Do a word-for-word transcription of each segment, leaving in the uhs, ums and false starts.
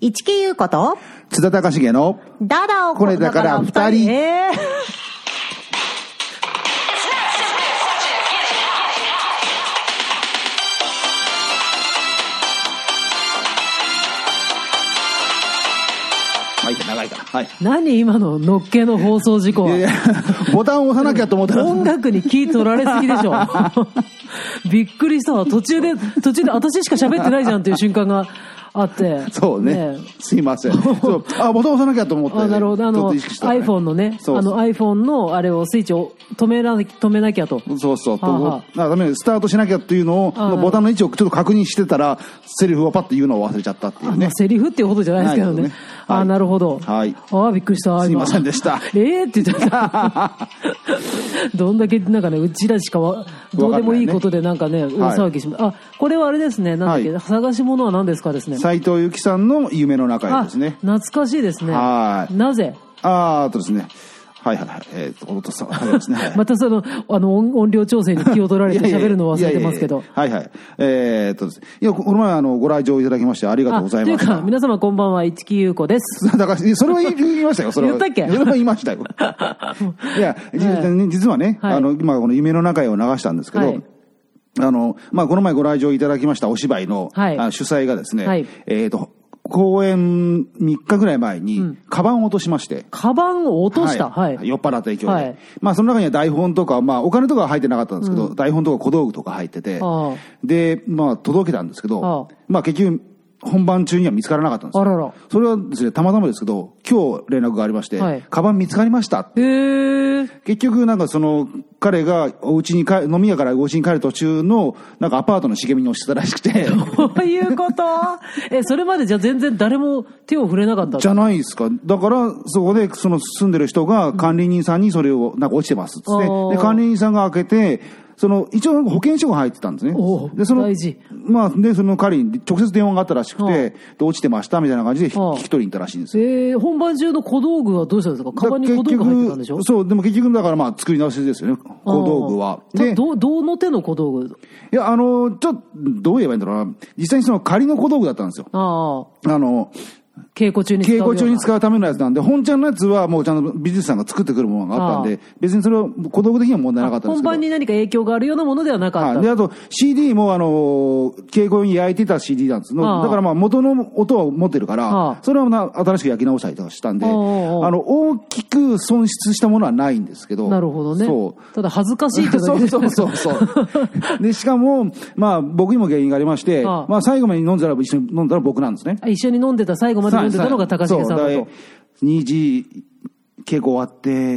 市木優子と津田隆重のダダをこれだから二人。 えーはい、長いから。はい。 何今ののっけの放送事故は。 いやいや、ボタンを押さなきゃと思ったら。 音楽に気取られすぎでしょ。びっくりしたわ。途中で、途中で私しか喋ってないじゃんっていう瞬間があって。 そうね。ねすいません。そう。あ、ボタン押さなきゃと思って、ね。 あ、なるほど。あの、ね、iPhone のね、そうそうあの iPhone のあれをスイッチを止めな、止めなきゃと。 そうそう。はあはあ、ダメスタートしなきゃっていうのを、のボタンの位置をちょっと確認してたら、セリフをパッと言うのを忘れちゃったっていうね。 セリフっていうほどじゃないですけどね。ねはい、あ、なるほど。 はい。 ああ、びっくりした。 すいませんでした。 ええって言っちゃった。どんだけなんかね、うちらしかわどうでもいいことでなんかね、大騒ぎします。はい、あ、これはあれですね。なんだっけ、はい、探し物は何ですかですね。 斉藤由貴さんの夢の中へですね。 懐かしいですね。はい。なぜ？ あーあとですね。はいはいはい。えっ、ー、と、音さ、はいですね。はい、 またその、あの音、音量調整に気を取られて喋るのを忘れてますけど。 はいはい。えー、っとですね。いや、この前あの、ご来場いただきましてありがとうございます。 というか、皆様こんばんは、市木優子です。 だから、それは言いましたよ、それは。 言ったっけ？ それは言いましたよ。いや、はい、実はね、はい、あの、今この夢の中へを流したんですけど、はい、あの、まあ、この前ご来場いただきましたお芝居の、はい、あ主催がですね、はい、えー、っと、公演みっかぐらい前に、カバンを落としまして。 カバンを落とした、はい、 はい。酔っ払った影響で。はい、まあその中には台本とか、まあお金とかは入ってなかったんですけど、うん、台本とか小道具とか入ってて、で、まあ届けたんですけど、まあ結局、本番中には見つからなかったんですよ。 あらら。 それはですね、たまたまですけど、今日連絡がありまして、はい、カバン見つかりましたって。 へー。 結局なんかその、彼がお家に帰、飲み屋からお家に帰る途中の、なんかアパートの茂みに押してたらしくて。 どういうことえ、それまでじゃ全然誰も手を触れなかったじゃないですか。だから、そこでその住んでる人が管理人さんにそれを、なんか落ちてますっつって、うん、で、管理人さんが開けて、その、一応保険証が入ってたんですね。で、その、 大事。 まあ、で、その彼に直接電話があったらしくて、で、落ちてましたみたいな感じで聞き取りに行ったらしいんですよ。 えー、本番中の小道具はどうしたんですか？カバンに小道具入ってたんでしょ？ そう、でも結局だからまあ、作り直しですよね、小道具は。 で、ど、どの手の小道具？ いや、あの、ちょっと、どう言えばいいんだろうな。実際にその仮の小道具だったんですよ。ああ。あの、 稽古中に使う。 稽古中に使うためのやつなんで、本ちゃんのやつはもうちゃんと美術さんが作ってくるものがあったんで、別にそれは小道具的には問題なかったんですけど。 本番に何か影響があるようなものではなかった。 で、あと シーディー もあの、稽古に焼いてた シーディー なんですの。だからまあ元の音は持ってるから、それはな新しく焼き直したりとかしたんで、あの、大きく損失したものはないんですけど。 なるほどね。そう。ただ恥ずかしいってだけそうそうそうそう。で、しかも、まあ僕にも原因がありまして、まあ最後まで飲んだら一緒に飲んだら僕なんですね。 一緒に飲んでた、最後まで飲んでたのが高橋さんだと。 にじ、稽古終わって、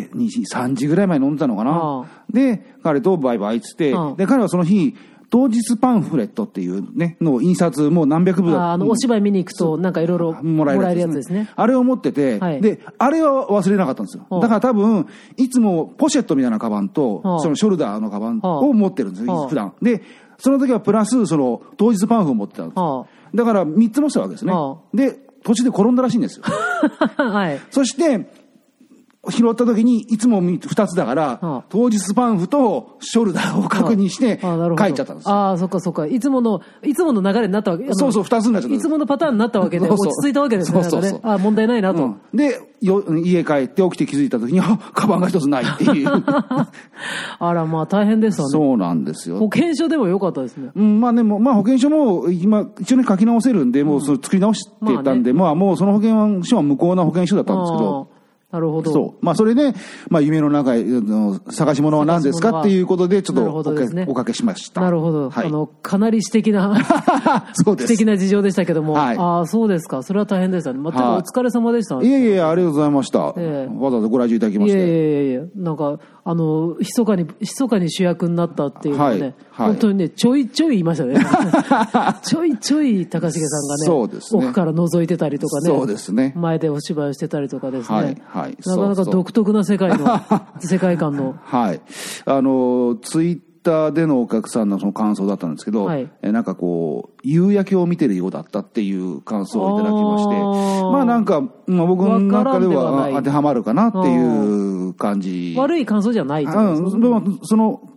にじ、さんじぐらい前に飲んでたのかな。で、彼とバイバイつって、で、彼はその日、当日パンフレットっていうね、の印刷もう何百部あ、あの、お芝居見に行くと、なんかいろいろもらえるやつですね。 あれを持ってて、はい、で、あれは忘れなかったんですよ。だから多分、いつもポシェットみたいなカバンと、そのショルダーのカバンを持ってるんですよ、普段。で、その時はプラス、その、当日パンフを持ってたんですよ。だからみっつ持ってたわけですね。で、途中で転んだらしいんですよ。はい。そして、拾った時に、いつも二つだから、はあ、当日パンフとショルダーを確認して、書いちゃったんですよ。 ああ、そっかそっか。いつもの、いつもの流れになったわけ。 そうそう、二つになっちゃった。 いつものパターンになったわけで、落ち着いたわけですね。そうそうそう。ああ、問題ないなと。うん、 で、よ、家帰って起きて気づいた時に、あ、カバンが一つないっていう。 あら、まあ大変でしたね。 そうなんですよ。 保険証でもよかったですね。 うん、まあでも、まあ保険証も、今、一応ね書き直せるんで、もうそれ作り直してたんで、うん、まあ、ね、まあもうその保険証は無効な保険証だったんですけど、 なるほど。 そう。まあ、それで、まあ、夢の中の探し物は何ですかっていうことで、ちょっとおか、ね、おかけしました。 なるほど。はい、あの、かなり私的な、 そうです。 素敵な事情でしたけども。はい、ああ、そうですか。それは大変でしたね。また、お疲れ様でした、ね。 いえいえ、ありがとうございました。えー、わざわざご来場いただきまして。 いえいえいえ、なんか、あの、密かに、密かに主役になったっていうのはね、はいはい、本当にね、ちょいちょい言いましたね。ちょいちょい高重さんがね、そうですね、奥から覗いてたりとかね、 そうですね、 前でお芝居をしてたりとかですね、 はいはい、 なかなか独特な世界の、世界観の。 はい。あの、ツイッターでのお客さんのその感想だったんですけど、はい、えなんかこう、夕焼けを見てるようだったっていう感想をいただきまして、あまあなんか、まあ、僕の中では当てはまるかなっていう感じ。 悪い感想じゃないってことですね。うん、その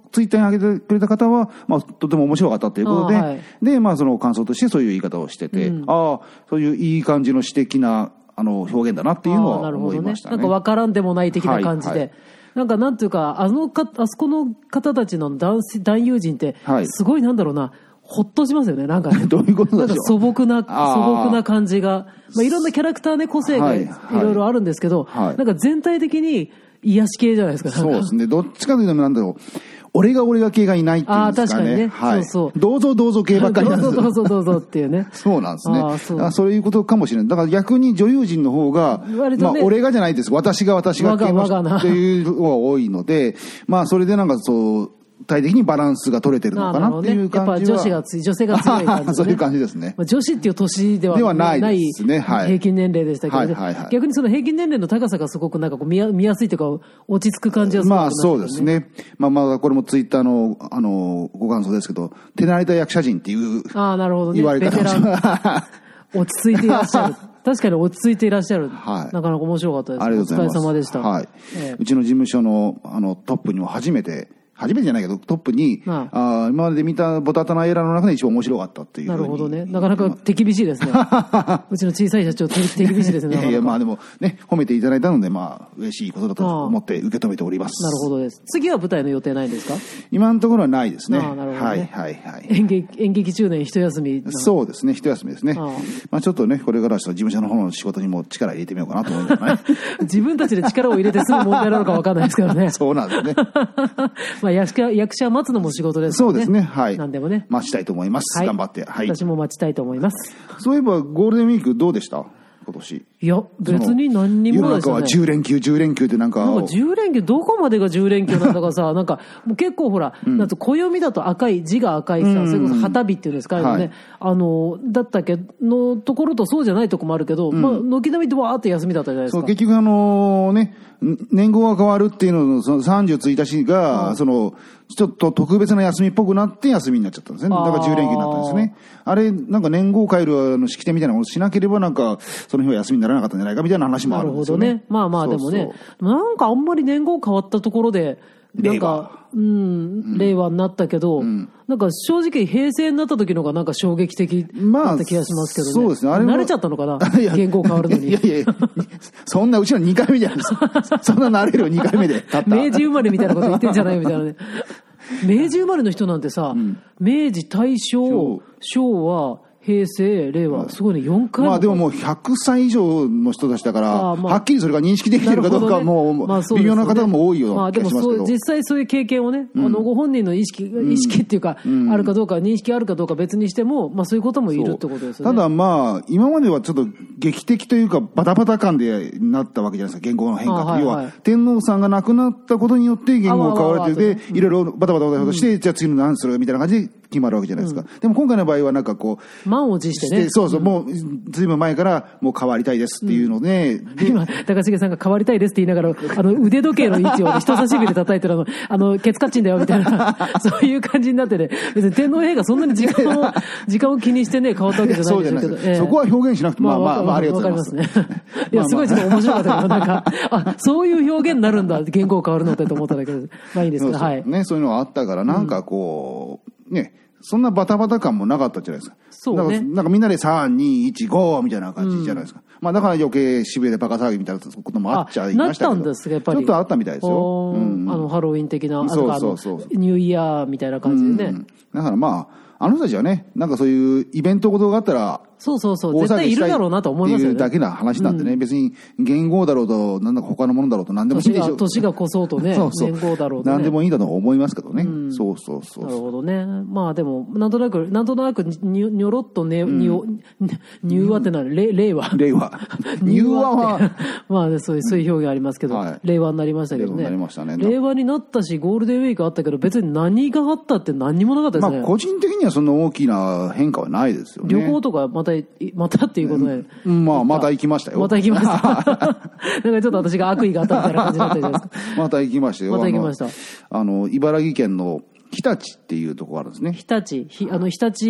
ツイッターに上げてくれた方は、まあ、とても面白かったということで、はい、で、まあ、その感想としてそういう言い方をしてて、うん、ああ、そういういい感じの詩的な、あの、表現だなっていうのは思いましたね。 なるほどね。なんかわからんでもない的な感じで。はいはい、なんかなんていうか、あのか、あそこの方たちの男子、男優陣って、すごいなんだろうな、はい、ほっとしますよね、なんか、ね。 どういうことでしょう。 なんか素朴な、素朴な感じが。まあ、いろんなキャラクターね、個性がいろいろあるんですけど、はいはい、なんか全体的に癒し系じゃないですか。 そうですね。どっちかというと、なんだろう。俺が俺が系がいないっていうんですかね。ああ、確かにね。はい。そうそう。どうぞどうぞ系ばっかりなんですよ。 どうぞどうぞどうぞっていうね。 そうなんですね。ああ、そう。あ、そういうことかもしれない。だから逆に女優陣の方が、ね、まあ、俺がじゃないです。私が私が系のっていうのが多いので、まあ、それでなんかそう、体的にバランスが取れてるのかなっていう感じは、ね、やっぱ女子がつい、女性が強い感じ、ね、 そういう感じですね。 女子っていう年ではない、ではないですね。はい。平均年齢でしたけど、ね、はいはいはい、逆にその平均年齢の高さがすごくなんかこう見や、見やすいというか、落ち着く感じがする、ね。 まあそうですね。まあまあこれもツイッターの、あの、ご感想ですけど、手慣れた役者陣っていう、ああ、なるほどね。言われ方をし落ち着いていらっしゃる。確かに落ち着いていらっしゃる。はい。なかなか面白かったです。ありがとうございます。お疲れ様でした。 はい。ええ、うちの事務所の、あの、トップにも初めて、初めてじゃないけど、トップに、ああ今まで見たボタタナエラーの中で一番面白かったっていう。 なるほどね。なかなか手厳しいですね。うちの小さい社長、手厳しいですね。 いやいや、まあでもね、褒めていただいたので、まあ、嬉しいことだと思って受け止めております。 なるほどです。次は舞台の予定ないんですか？ 今のところはないですね。 ああ、なるほどね。 はいはいはい。 演劇、演劇中年一休み。 そうですね、一休みですね。ああまあちょっとね、これから事務所の方の仕事にも力入れてみようかなと思いますね。 自分たちで力を入れてすぐ問題なのか分かんないですからね。 そうなんですね。 まあ役者、役者待つのも仕事ですからね。 そうですね。はい。 何でもね。 待ちたいと思います。はい、頑張って。はい。 私も待ちたいと思います。 そういえば、ゴールデンウィークどうでした今年？ いや、別に何にもないですね。 世の中はじゅう連休、じゅう連休ってなんか。 なんかじゅう連休、どこまでがじゅう連休なんだかさ、なんか、もう結構ほら、うん、なんと暦だと赤い、字が赤いさ、うん、それこそ旗日っていうんですか、はい、ね、あの、だったっけのところとそうじゃないとこもあるけど、うん、まあ、軒並みでわーって休みだったじゃないですか。 そう、結局あのね、年号が変わるっていうのの、そのさんじゅういちにちが、うん、その、ちょっと特別な休みっぽくなって休みになっちゃったんですね。だからじゅう連休になったんですね。あれ、なんか年号を変えるあの式典みたいなのをしなければなんか、その日は休みにならなかったんじゃないかみたいな話もあるんですよね。なるほどね。 まあまあでもね、そうそうなんかあんまり年号変わったところで、なんか、うん、令和になったけど、うん、なんか正直平成になった時のがなんか衝撃的だった気がしますけどね。まあ、そうですね。あれ慣れちゃったのかな言語変わるのに。いやいやいや、そんなうちのにかいめじゃないですか。そんな慣れるよにかいめで。 明治生まれみたいなこと言ってんじゃないみたいなね。明治生まれの人なんてさ、うん、明治、大正、昭和、平成、令和、すごいね、よんかいも。 まあでももうひゃくさい以上の人たちだから、まあ、はっきりそれが認識できてるかどうか、ね、もう、まあそうですね、微妙な方も多いような気がしますけど。まあでもそう、実際そういう経験をね、うん、あの、ご本人の意識、意識っていうか、うん、あるかどうか、認識あるかどうか別にしても、まあそういうこともいるってことですよね。 ただまあ、今まではちょっと劇的というか、バタバタ感でなったわけじゃないですか、言語の変化って。はいはい、要は、天皇さんが亡くなったことによって言語が変わるというで、いろいろバタバタバタバタして、うん、じゃあ次の何するみたいな感じで決まるわけじゃないですか。うん、でも今回の場合はなんかこう、満を持してね。 そうそう、もう、ずいぶん前からもう変わりたいですっていうので。 うん、で今、高重さんが変わりたいですって言いながら、あの、腕時計の位置を、ね、人差し指で叩いてるの、あの、ケツカッチンだよみたいな、そういう感じになってね、別に天皇陛下そんなに時間を、時間を気にしてね、変わったわけじゃないんでしょうけど。 えー、そこは表現しなくても、まあまあ、まあ、ありがとうございます。わかりますね。いや、すごいちょっと面白かったけど、なんか、あ、そういう表現になるんだ、言語変わるのってと思っただけど、まあいいですけど、はい。 ね、そういうのがあったから、なんかこう、ね、そんなバタバタ感もなかったじゃないですか。そうね。なんかみんなでさん、に、いち、ごみたいな感じじゃないですか。うん、まあだから余計渋谷でバカ騒ぎみたいなこともあっちゃいましたけど。 なったんですやっぱり。 ちょっとあったみたいですよ。 うん、あの、ハロウィン的な、そうそうそう。ニューイヤーみたいな感じでね。うん、 だからまあ、あの人たちはね、なんかそういうイベントごとがあったら、 そうそうそう、絶対いるだろうなと思いますよね。 っていうだけな話なんでね、うん、別に元号だろうと、なんだか他のものだろうと何でもいいでしょう。 年が越そうとね、そうそう元号だろうと、ね。 何でもいいんだと思いますけどね。うん、そうそうそう。 なるほどね。まあでも、なんとなく、なんとなくに、にょろっとね、うん、にお、入和ってなる、れ令和。 令和。入和は。 まあね、そういう、そういう表現ありますけど、はい、令和になりましたけどね。 令和になりましたね。 令和になったし、ゴールデンウィークあったけど、別に何があったって何にもなかったですね。 まあ個人的にはそんな大きな変化はないですよね。 旅行とかまた、またっていうことで。 うん、まあ、また行きましたよ。 また行きました。なんかちょっと私が悪意があったみたいな感じになったじゃないですか。 また行きましたよ。 また行きました。 あの、茨城県の日立っていうところがあるんですね。 日立、ひあの、日立、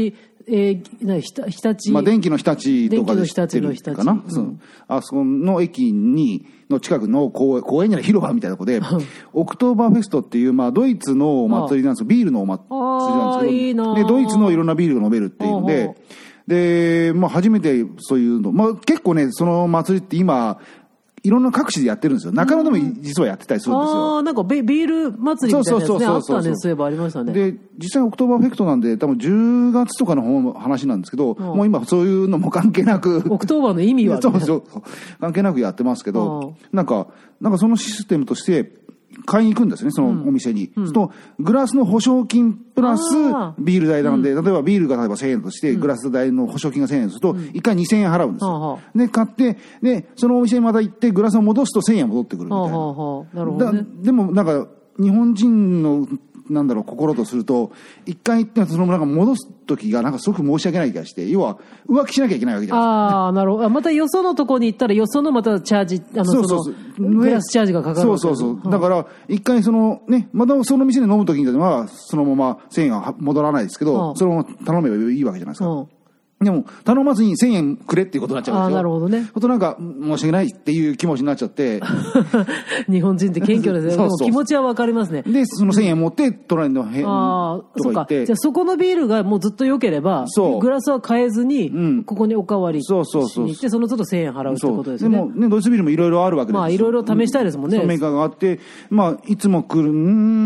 えー、日立、 まあ、電気の日立とかで知ってるかな、うん、あそこの駅にの近くの公園、公園じゃない広場みたいなとこでオクトーバーフェストっていう、まあ、ドイツのお祭りなんですよ。ビールのお祭りなんですけど、 いいなでドイツのいろんなビールが飲めるっていうので、で、まあ、初めてそういうの、まあ、結構ねその祭りって今いろんな各地でやってるんですよ。中野でも実はやってたりするんですよ。 ああ、なんかビール祭りみたいなやつね、あったね、そういえばありましたね。 で、実際オクトーバーフェクトなんで、多分じゅうがつとかの方の話なんですけど、うん、もう今そういうのも関係なく。 オクトーバーの意味は、ね、 そうそうそう。関係なくやってますけど、なんか、なんかそのシステムとして、買いに行くんですね、そのお店に。うん、そうすると、グラスの保証金プラスビール代なんで、うん、例えばビールが例えばせんえんとして、グラス代の保証金がせんえんすると、いっかいにせんえん払うんですよ。うん、で、買って、で、そのお店にまた行って、グラスを戻すとせんえん戻ってくるみたいな。なるほどね。でも、なんか、日本人の、なんだろう、心とすると、一回行って、そのなんか戻す時がなんかすごく申し訳ない気がして、要は浮気しなきゃいけないわけじゃないですか。 ああ、なるほど。またよそのとこに行ったら、よそのまたチャージ、あの、そうそうそうそのグラスチャージがかかるわけ。 そうそうそう。だから、一回そのね、またその店で飲む時には、そのまませんえんは戻らないですけど、そのまま頼めばいいわけじゃないですか。うんでも、頼まずにせんえんくれっていうことになっちゃうんですよ。ああ、 なるほどね。 ほんとなんか、申し訳ないっていう気持ちになっちゃって。 日本人って謙虚ですね。そうそうでも気持ちはわかりますね。 で、そのせんえん持って、隣の部屋とか行って。 じゃあそこのビールがもうずっと良ければ、グラスは変えずに、うん、ここにおかわりしに行って、そうそうそうその都度せんえん払うってことですよね。 でもね、ドイツビールもいろいろあるわけですよ。 まあ、いろいろ試したいですもんね。 そのメーカーがあって、まあ、いつも来る、うん、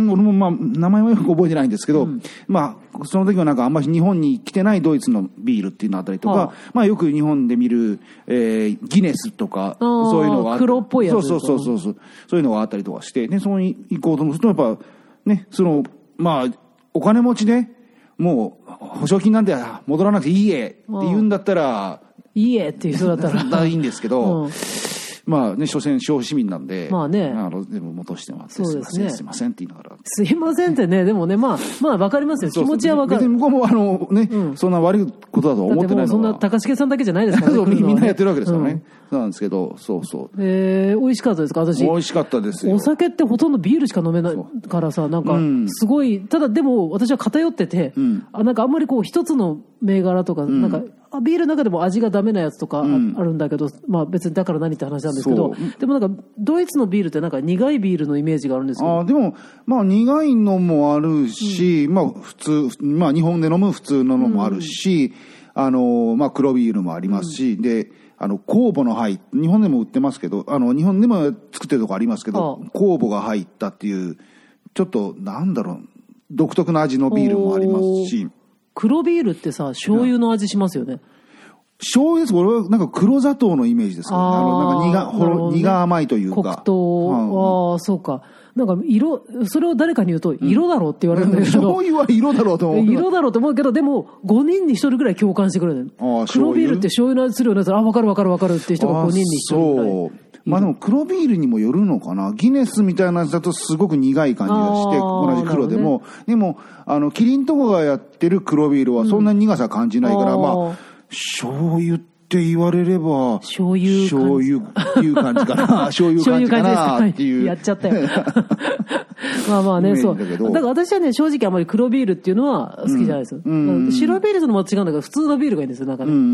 俺もまあ、名前はよく覚えてないんですけど、うん、まあ、その時はなんかあんまり日本に来てないドイツのビールっていうのあったりとか、はあまあよく日本で見る、えー、ギネスとか、そういうのがあって。 黒っぽいやつ。 そうそうそうそう。そういうのがあったりとかして、ね、そこに行こうと思うと、やっぱ、ね、その、まあ、お金持ちで、もう、保証金なんで戻らなくていいえって言うんだったら、 いいえっていう人だったら。 いいんですけど、うんまあね、所詮消費市民なんで、 まあね、 あの、でも戻してもらって、すいません、すいませんって言いながら。 すいませんってね、でもね、まあ、まあわかりますよ。気持ちはわかる。 別に向こうもあのね、うん、そんな悪いことだと思ってないのは。 そんな高重さんだけじゃないですからね。 そう、みんなやってるわけですからね。そうなんですけど、そうそう。 えー、美味しかったですか私。 美味しかったですよ。 お酒ってほとんどビールしか飲めないからさ、なんか、すごい、ただでも私は偏ってて、うん、あなんかあんまりこう一つの銘柄とか、うん、なんか、ビールの中でも味がダメなやつとかあるんだけど、うん、まあ別にだから何って話なんですけど、でもなんかドイツのビールってなんか苦いビールのイメージがあるんですけど。 あでも、まあ苦いのもあるし、うん、まあ普通、まあ日本で飲む普通ののもあるし、うん、あの、まあ黒ビールもありますし、うん、で、あの、酵母の入っ日本でも売ってますけど、あの、日本でも作ってるとこありますけど、酵母が入ったっていう、ちょっと、なんだろう、独特な味のビールもありますし、 黒ビールってさ、醤油の味しますよね。 醤油です。俺はなんか黒砂糖のイメージですけど、ね、あの、なんか苦、ほろ、苦甘いというか。 黒糖、うん、ああ、そうか。なんか色、それを誰かに言うと、色だろうって言われるんだけど。 醤油は色だろうと思う。 色だろうと思うけど、でも、ごにんにひとりぐらい共感してくれる。黒ビールって醤油の味するようなやつ、あ、わかるわかるわかるっていう人がごにんにひとりぐらい。そう。 まあでも黒ビールにもよるのかな。ギネスみたいなやつだとすごく苦い感じがして、同じ黒でも。ね、でも、あの、キリンとかがやってる黒ビールはそんなに苦さ感じないから、うん、まあ、醤油って言われれば、 醤油醤油っていう感じかな。醤油感じかなっていう。 やっちゃったよ。まあまあね、そう。だから私はね、正直あまり黒ビールっていうのは好きじゃないですよ。うんうん、白ビールとのも違うんだけど、普通のビールがいいんですよ、なんかね。うんうんうん、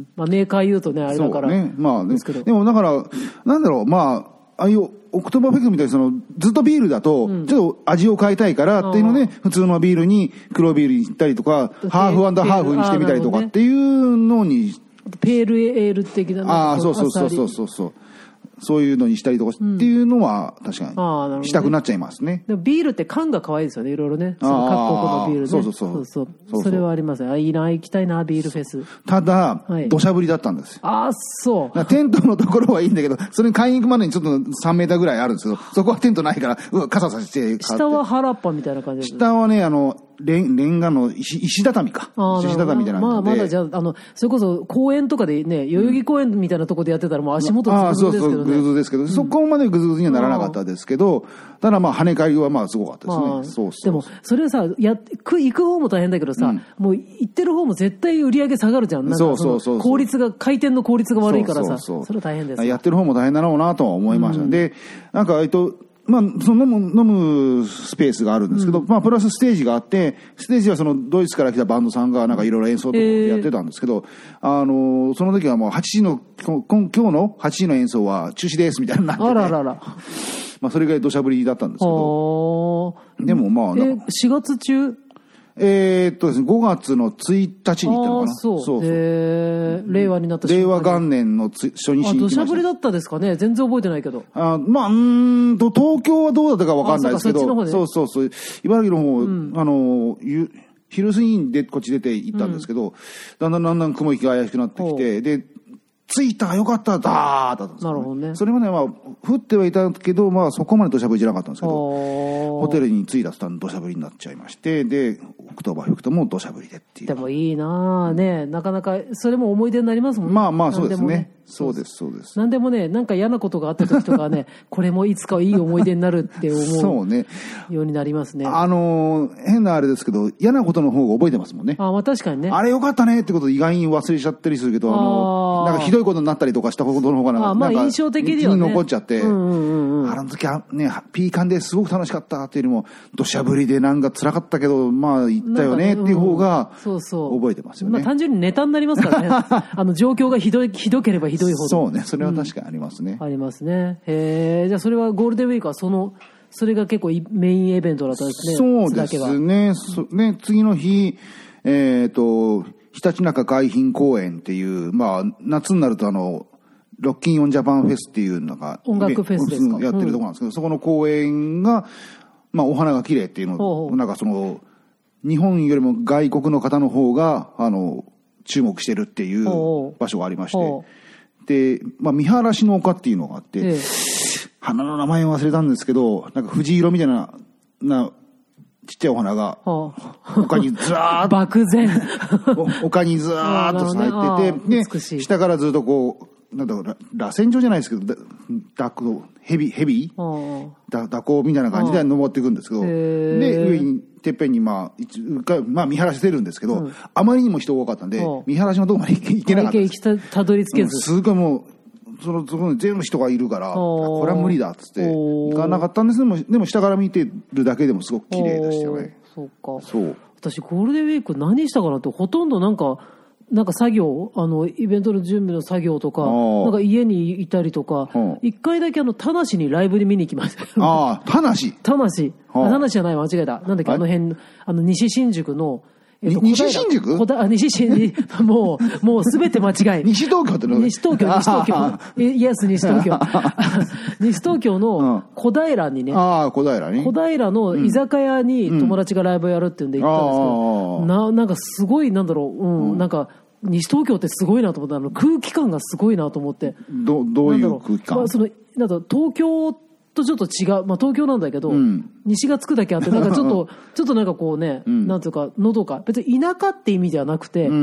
まあメーカー言うとね、あれだから。 そうね。まあね。でもだから、なんだろう、まあ、ああいうオクトーバーフェクトみたいにその、ずっとビールだと、ちょっと味を変えたいからっていうので、うん、普通のビールに黒ビールに行ったりとか、ハーフ&ハーフにしてみたりとかっていうのに、 ペールエール的な。 ああ、そうそうそうそうそうそう。そういうのにしたりとかっていうのは確かにしたくなっちゃいますね。 でもビールって缶が可愛いですよね、いろいろね。その各国のビールね。 そうそうそう。 そうそう。それはありますね。あ、いいな、行きたいな、ビールフェス。 ただ、土砂降りだったんですよ。 ああ、そう。 テントのところはいいんだけど、それに買いに行くまでにちょっとさんメーターぐらいあるんですけど、そこはテントないから、うわ、傘させて。 下は原っぱみたいな感じです。 下はね、あの、レン、レンガの石、石畳か。石畳みたいな。 まあ、まだじゃあ、あの、それこそ公園とかでね、代々木公園みたいなとこでやってたらもう足元グズグズですけどね。ああ、そうそう、グズグズですけど、そこまでグズグズにはならなかったですけど、ただまあ、跳ね返りはまあ、すごかったですね。そうそう。 でも、それさ、や、く、行く方も大変だけどさ、もう行ってる方も絶対売り上げ下がるじゃん。なんかそうそうそう。 効率が、回転の効率が悪いからさ、それ大変です。 やってる方も大変だろうなとは思いました。で、なんか、えっと、 まあ、その飲む、飲むスペースがあるんですけど、うん、まあ、プラスステージがあって、ステージはそのドイツから来たバンドさんがなんかいろいろ演奏とかやってたんですけど、えー、あの、その時はもうはちじの、今日のはちじの演奏は中止ですみたいになってて、 あららら。 まあ、それぐらい土砂降りだったんですけど、でもまあ、 えー、しがつ中えー、っとですね、ごがつのついたちに行ったのかな。 そう。そうそう。えー、令和になった令和元年のつ初日に行きました。 あ、土砂降りだったですかね。全然覚えてないけど。 あまあ、うーんと、東京はどうだったかわかんないですけど、そう、そうそうそう。茨城の方、うん、あの、ゆ昼過ぎにでこっち出て行ったんですけど、うん、だんだんだんだん雲行きが怪しくなってきて、で、着いたよかっただーだったんですよ、ね。なるほどね。それまでは、降ってはいたけど、まあそこまで土砂降りじゃなかったんですけど、ホテルに着いた途端土砂降りになっちゃいまして、で、オクトーバーフェクトも土砂降りでっていう。 でもいいなぁね、なかなか、それも思い出になりますもんね。 まあまあそうですね。そうです、そうです。 なんでもね、なんか嫌なことがあった時とかね、これもいつかいい思い出になるって思う。そうね。ようになりますね。 あのー、変なあれですけど、嫌なことの方が覚えてますもんね。 あ、まあ確かにね。 あれよかったねってこと意外に忘れちゃったりするけど、あのー、なんかひどいことになったりとかしたことの方がなんか、 あまあ印象的にはね。 残っちゃって、うんうんうん、あの時はね、ピーカンですごく楽しかったっていうよりも、土砂降りでなんか辛かったけど、まあ行ったよねっていう方が、そうそう。覚えてますよね。 まあ単純にネタになりますからね。あの状況がひどい、ひどければひどいほど。 そうね。それは確かにありますね。 うん、ありますね。へえ、じゃあそれはゴールデンウィークはその、それが結構メインイベントだったんですね。 そうですね。そね、次の日、えっと、ひたちなか海浜公園っていう、まあ、夏になるとあの、ロッキンオンジャパンフェスっていうのが、 音楽フェスですか？ やってるところなんですけど、うん、そこの公園が、まあ、お花が綺麗っていうのを、なんかその、日本よりも外国の方の方が、あの、注目してるっていう場所がありまして、で、まあ、見晴らしの丘っていうのがあって、ええ、花の名前忘れたんですけど、なんか藤色みたいな、な、ちっちゃいお花が、丘にずらーっと、 漠然。 丘にずらーっと咲いてて、で、下からずっとこう、なんだろう、螺旋状じゃないですけど、蛇行、ヘビ、ヘビ蛇行みたいな感じで登っていくんですけど、で、上に、てっぺんにまあ、一回、まあ見晴らしてるんですけど、うん、あまりにも人が多かったんで、見晴らしのとこまで行けなかったです。 行きた、たどり着けず。 すごいもう、その、そこに全部人がいるから、これは無理だっつって、行かなかったんですけども、でも下から見てるだけでもすごく綺麗でしたよね。 そうか。そう。私ゴールデンウィーク何したかなって、ほとんどなんか、なんか作業、あの、イベントの準備の作業とか、なんか家にいたりとか、一回だけあの、田無にライブに見に行きました。 ああ、田無田無。田無じゃない、間違えた。なんだっけ、あの辺、あの、西新宿の、 えっと、西新宿あ、西新宿、もう、もうすべて間違い。 西東京っての西東京、西東京。イエス、西東京。西東京の小平にね。 ああ、小平に。 小平の居酒屋に友達がライブやるっていうんで行ったんですけど、な、なんかすごい、なんだろう、うん、なんか、西東京ってすごいなと思った。あの空気感がすごいなと思って。 ど、どういう空気感？ まあ、その、なんだ東京とちょっと違う。まあ東京なんだけど、うん、西がつくだけあって、なんかちょっと、ちょっとなんかこうね、うん、なんていうか、のどか。別に田舎って意味ではなくて、うん、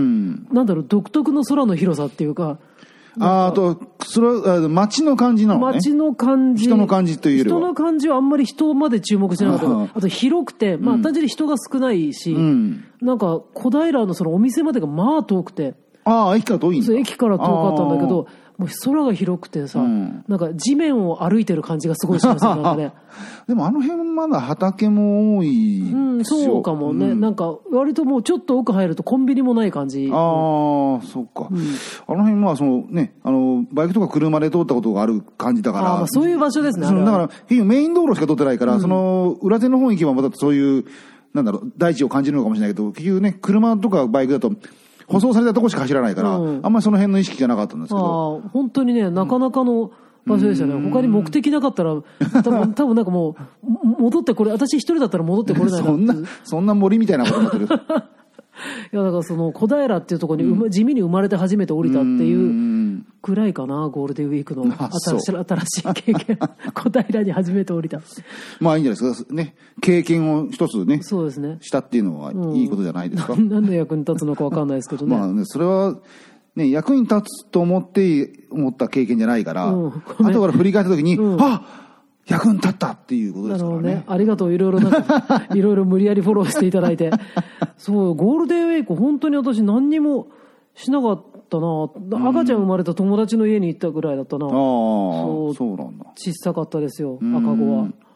なんだろう、独特の空の広さっていうか、 ああと、それは、街の感じなのね。 街の感じ。 人の感じというよりは。 人の感じはあんまり人まで注目してなかったけど、あと広くて、まあ単純に人が少ないし、うん、なんか小平のそのお店までがまあ遠くて、 ああ、駅から遠いんだ。 そう、駅から遠かったんだけど、もう空が広くてさ、うん、なんか地面を歩いてる感じがすごいしますよ、なんかね。 でもあの辺まだ畑も多いですよ。 うん、そうかもね、うん。なんか割ともうちょっと奥入るとコンビニもない感じ。 ああ、そっか。うん、あの辺まあそのね、あの、バイクとか車で通ったことがある感じだから。 ああ、まあそういう場所ですね。 そのだから、メイン道路しか通ってないから、うん、その裏手の方に行けばまたそういう、なんだろう、大地を感じるのかもしれないけど、結局ね、車とかバイクだと、舗装されたとこしか走らないから、うん、あんまりその辺の意識じゃなかったんですけど。 ああ、本当にね、なかなかの場所ですよね。うん、他に目的なかったら、多分、多分なんかもう、戻ってこれ、私一人だったら戻ってこれないな。 そんな、そんな森みたいなことになってる。 いや、だからその小平っていうところに、うん、地味に生まれて初めて降りたっていうくらいかな、ゴールデンウィークの新しい、新しい経験。小平に初めて降りた。 まあいいんじゃないですか。ね。経験を一つね。 そうですね。 したっていうのはいいことじゃないですか。 うん、何の役に立つのかわかんないですけどね。 まあね、それは、ね、役に立つと思って、思った経験じゃないから、うん、後から振り返ったときに、うん、あ役に立ったっていうことですからね。なるほどね。 ありがとう。いろいろなんか、いろいろ無理やりフォローしていただいて。そう、ゴールデンウィーク、本当に私何にもしなかったな。赤ちゃん生まれた友達の家に行ったぐらいだったな。ああ、 そう、そうなんだ。 小さかったですよ、赤子は。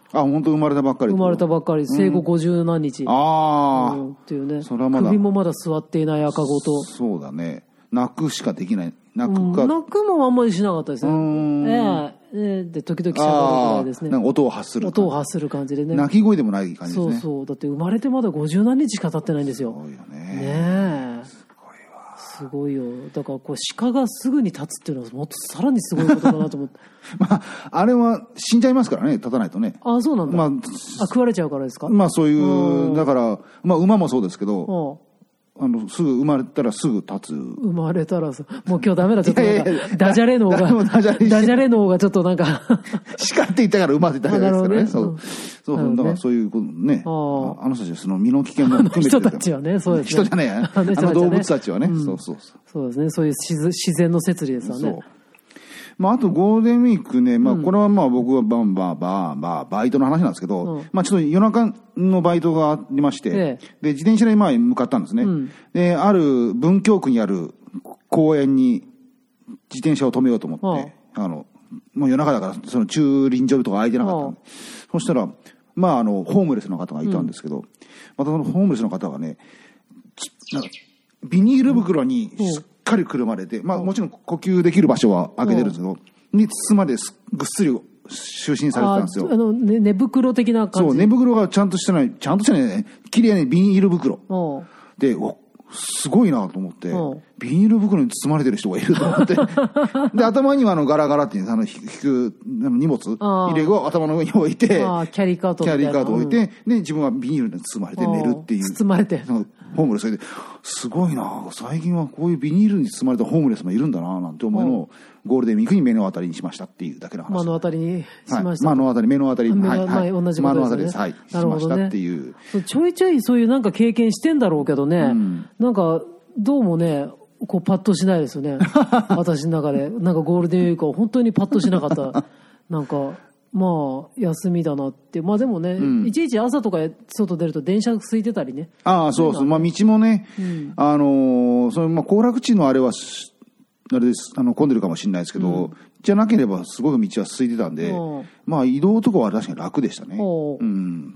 あ、本当生まれたばっかり。 生まれたばっかり、生後ごじゅうなんにち。 ああ、 うん。っていうね。 それはまだ。 首もまだ座っていない赤子と。 そうだね。泣くしかできない。泣くか。 うん、泣くもあんまりしなかったですね。ええええで、時々しゃべるぐらいですね。 なんか音を発する。 音を発する感じでね。 泣き声でもない感じですね。 そうそう。だって生まれてまだごじゅうなんにちしか経ってないんですよ。 すごいよね。 ねえ。すごいわ。すごいよ。だからこう鹿がすぐに立つっていうのはもっとさらにすごいことだなと思って。 まあ、あれは死んじゃいますからね、立たないとね。 ああ、そうなんだ。まあ、あ、食われちゃうからですか？ まあそういう、だから、まあ馬もそうですけど、あの、すぐ生まれたらすぐ立つ。生まれたらさ、もう今日ダメだ、ちょっとなんか、ダジャレ脳が、ダジャレ脳がちょっとなんか。 叱って言ったから馬って言ったじゃないですかね。そう。そう、だからそういうことね。あの人たちはその身の危険も含めて。 人たちはね、そうですね。 人じゃねえや。あの動物たちはね。そうそうそう。 そうですね、そういう自然の摂理ですわね。そう。 まあ、あとゴールデンウィークね、まあ、これはまあ僕はバンバーバーバーバイトの話なんですけど、うん、まあちょっと夜中のバイトがありまして、ええ、で、自転車でまあ向かったんですね。うん、で、ある文京区にある公園に自転車を止めようと思って、あの、もう夜中だからその駐輪場とか空いてなかったんで、そしたら、まああの、ホームレスの方がいたんですけど、うん、またそのホームレスの方がね、なんかビニール袋に、うんしっかりくるまれて、まあもちろん呼吸できる場所は開けてるんですけど、に包まれてぐっすり就寝されてたんですよ。 あの、ね、寝袋的な感じ。 そう、寝袋がちゃんとしてない、ちゃんとしてないね、綺麗にビニール袋。で、お、すごいなと思って、ビニール袋に包まれてる人がいると思って。で、頭にはあのガラガラっていう、あの、引く、あの荷物入れを頭の上に置いて、 あキャリーカートキャリーカート置いて、うん、で、自分はビニールに包まれて寝るっていう。 包まれて。 ホームレスそれで、すごいな最近はこういうビニールに包まれたホームレスもいるんだななんて思うのを、ゴールデンウィークに目の当たりにしましたっていうだけの話。 目の当たりにしました。 はい、目の当たり、目の当たり。 はい、はい。同じことですね。 目の当たりです。はい。しましたっていう。 ちょいちょいそういうなんか経験してんだろうけどね、うん、なんか、どうもね、こうパッとしないですよね。私の中で。なんかゴールデンウィークは本当にパッとしなかった。なんか、まあ、休みだなって。まあでもね、うん、いちいち朝とか外出ると電車空いてたりね。 ああ、そうそう。まあ道もね、うん、あのー、その、まあ行楽地のあれは、あれです、あの、混んでるかもしれないですけど、うん、じゃなければすごく道は空いてたんで、うん、まあ移動とかは確かに楽でしたね。うん、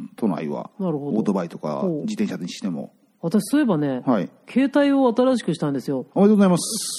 都内は。なるほど。オートバイとか自転車にしても。 私そういえばね、はい、携帯を新しくしたんですよ。 おめでとうございます。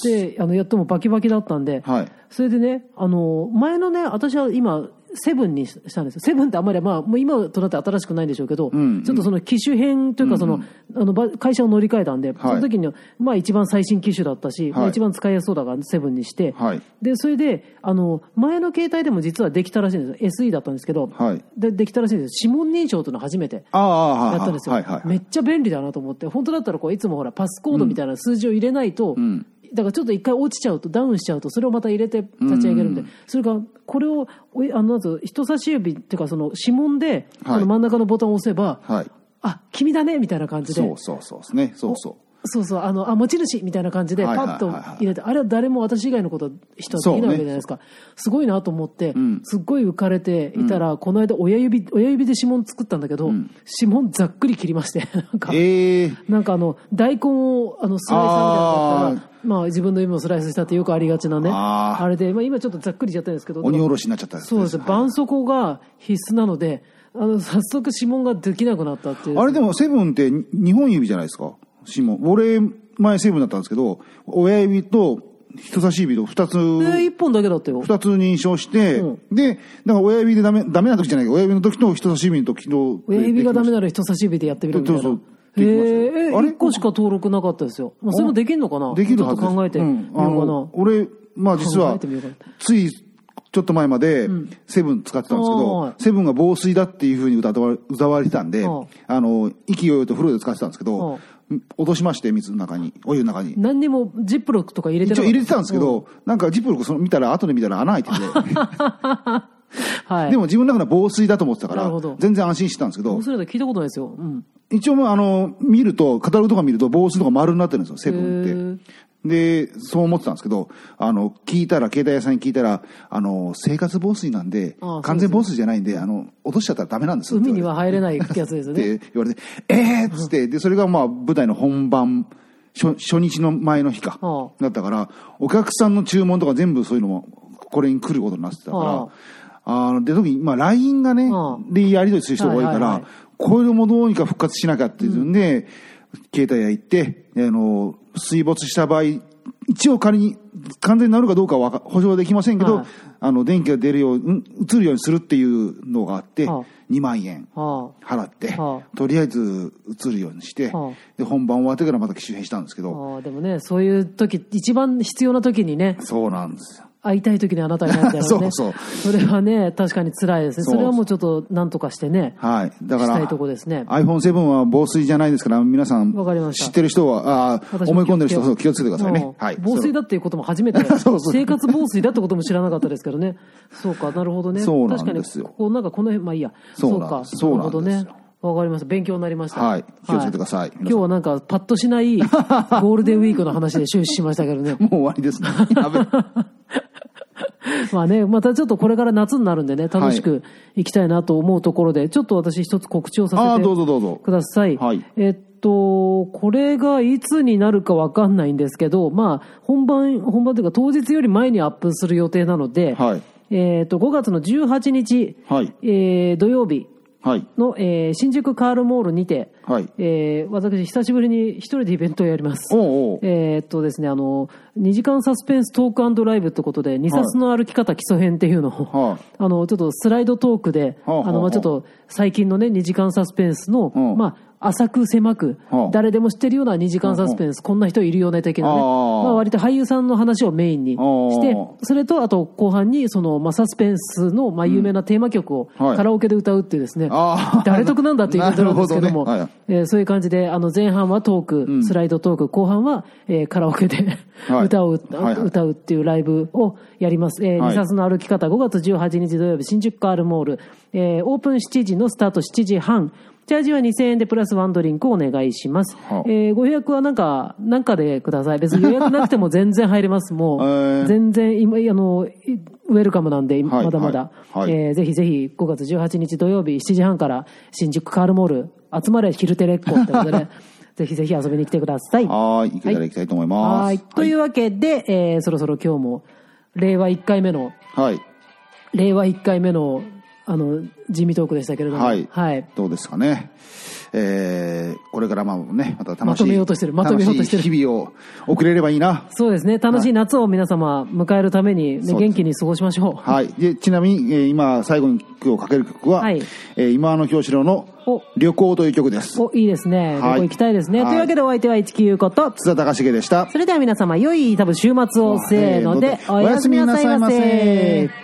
で、あの、やってもバキバキだったんで、はい、それでね、あの、前のね、私は今、セブンにしたんですよ。セブンってあんまり、まあ、もう今となって新しくないんでしょうけど、うんうん、ちょっとその機種編というか、その、うんうん、あの、会社を乗り換えたんで、はい、その時には、まあ一番最新機種だったし、はい、まあ一番使いやすそうだからセブンにして、はい、で、それで、あの、前の携帯でも実はできたらしいんですよ。エスイー だったんですけど、はい、で、できたらしいんですよ。指紋認証というのを初めてやったんですよ。はいはいはい、めっちゃ便利だなと思って、本当だったらこう、いつもほら、パスコードみたいな数字を入れないと、うんうんだからちょっと一回落ちちゃうと、ダウンしちゃうと、それをまた入れて立ち上げるんで、うん、それが、これを、あの、まず人差し指っていうか、その指紋で、はい、あの真ん中のボタンを押せば、はい、あ、君だねみたいな感じで。 そうそうそうですね。そうそう。 そうそう、あの、あ、持ち主みたいな感じで、パッと入れて、あれは誰も私以外のこと、人はできないわけじゃないですか。ね、すごいなと思って、うん、すっごい浮かれていたら、うん、この間親指、親指で指紋作ったんだけど、うん、指紋ざっくり切りまして、なんか、えー、なんかあの、大根を、あの、スライサーみたいなのだったら、まあ自分の指をスライスしたってよくありがちなね。あ, あれで、まあ今ちょっとざっくりしちゃったんですけど。 鬼おろしになっちゃったんですね。 そうです。絆創膏が必須なので、あの、早速指紋ができなくなったっていう。 あれでもセブンってにほん指じゃないですか指紋。俺、前セブンだったんですけど、親指と人差し指と二つ。 え、一本だけだったよ。 二つ認証して、うん、で、だから親指でダメ、ダメな時じゃないけど、親指の時と人差し指の時と。 親指がダメなら人差し指でやってみるみたいな。そうそう。へえ、あれいっこしか登録なかったですよ。まあ、それもできんのかなできるはずちょっと考えてみようかな。うん、あの俺、まあ実は、ついちょっと前まで、セブン使ってたんですけど、うん、セブンが防水だっていう風に歌わ歌われてたんで、うん、あの、意気揚々と風呂で使ってたんですけど、うん、落としまして、水の中に、お湯の中に。 何にもジップロックとか入れてなかった。 一応入れてたんですけど、うん、なんかジップロックその見たら、後で見たら穴開いてて。はい、でも自分の中では防水だと思ってたから、全然安心してたんですけど。 防水だと聞いたことないですよ。うん、 一応、あの、見ると、カタログとか見ると防水とか丸になってるんですよ、セブンって。で、そう思ってたんですけど、あの、聞いたら、携帯屋さんに聞いたら、あの、生活防水なんで、ああ完全防水じゃないんで、あの、落としちゃったらダメなんです海には入れないやつですよね。 って言われて、ええーっつって、で、それがまあ、舞台の本番、初, 初日の前の日か、ああだったから、お客さんの注文とか全部そういうのも、これに来ることになってたから、あああの、で、特に、まあ、ライン がね、 ああで、やり取りする人が多いから、はいはいはい、これもどうにか復活しなきゃっていうんで、うん、携帯屋行って、あの、水没した場合、一応仮に完全になるかどうかは保証できませんけど、はい、あの、電気が出るように、映るようにするっていうのがあって、はあ、にまんえん払って、はあ、とりあえず映るようにして、はあ、で、本番終わってからまた機種変したんですけど。 ああ、でもね、そういう時、一番必要な時にね。 そうなんですよ。 会いたい時にあなたがいないんだよね。 そうそう。 それはね、確かに辛いですね。それはもうちょっと何とかしてね。 はい。だから、 したいとこですね。 アイフォンセブン は防水じゃないですから、皆さん、知ってる人は、あ思い込んでる人は気をつけてくださいね。はい。 防水だっていうことも初めて、そうそう生活防水だってことも知らなかったですけどね。そうか、なるほどね。 そうなんですよ。 確かに、ここ、なんかこの辺、まあいいや。 そうか、そうなんですよ。なるほどね。 わかりました。勉強になりました。 はい。気をつけてください。 今日はなんか、パッとしないゴールデンウィークの話で終始しましたけどね。 もう終わりですね。やべ。 まあね、またちょっとこれから夏になるんでね、楽しくいきたいなと思うところで、はい、ちょっと私一つ告知をさせてあどうぞどうぞください。 はい。 えっと、これがいつになるかわかんないんですけど、まあ、本番、本番というか当日より前にアップする予定なので、 はい。 えっと、ごがつのじゅうはちにち、 はい。 えー、土曜日、 はい。 の、えー、新宿カールモールにて、 はい。 えー、私、久しぶりに一人でイベントをやります。 おうおうえー、っとですね、あの、にじかんサスペンストーク&ライブってことで、にさつの歩き方基礎編っていうのを、はい、あの、ちょっとスライドトークで、はあ、あの、まあ、ちょっと最近のね、にじかんサスペンスの、はあ、まあ、浅く狭く、はあ、誰でも知ってるようなにじかんサスペンス、はあ、こんな人いるよね的なね、あまあ、割と俳優さんの話をメインにして、それとあと後半にその、まあ、サスペンスの、まあ、有名なテーマ曲をカラオケで歌うっていうですね、はい、誰得なんだっていうイベントなんですけども、ねはいえー、そういう感じで、あの前半はトーク、うん、スライドトーク、後半は、えー、カラオケで歌を、はい、歌うっていうライブをやります。えー、はい、にさつの歩き方ごがつじゅうはちにち土曜日新宿カールモール、えー、オープンしちじのスタートしちじはん。チャージはにせんえんでプラスワンドリンクをお願いします。はあ、えー、ご予約はなんか、なんかでください。別に予約なくても全然入れます。もう、えー、全然、今、あの、ウェルカムなんで、はい、まだまだ。はいはい、えー、ぜひぜひごがつじゅうはちにち土曜日しちじはんから新宿カールモール、集まれ昼テレッコってことで、ぜひぜひ遊びに来てください。 はい、行けたら行きたいと思います。 はい。というわけで、えー、そろそろ今日も、令和いっかいめの、 はい。 令和いっかいめの、あの、地味トークでしたけれども。 はい。はい。どうですかね。えー、これからまあね、また楽しい。 まとめようとしてる。まとめようとしてる。 日々を送れればいいな。 そうですね。楽しい夏を皆様迎えるために、ね、元気に過ごしましょう。 はい。で、ちなみに、えー、今、最後に曲をかける曲は、はい。えー、今の京志郎の旅行という曲です。 お、いいですね。旅行行きたいですね。はい、というわけでお相手は市木優子と津田隆重でした。 それでは皆様、良い多分週末をせーので、おやすみなさいませ。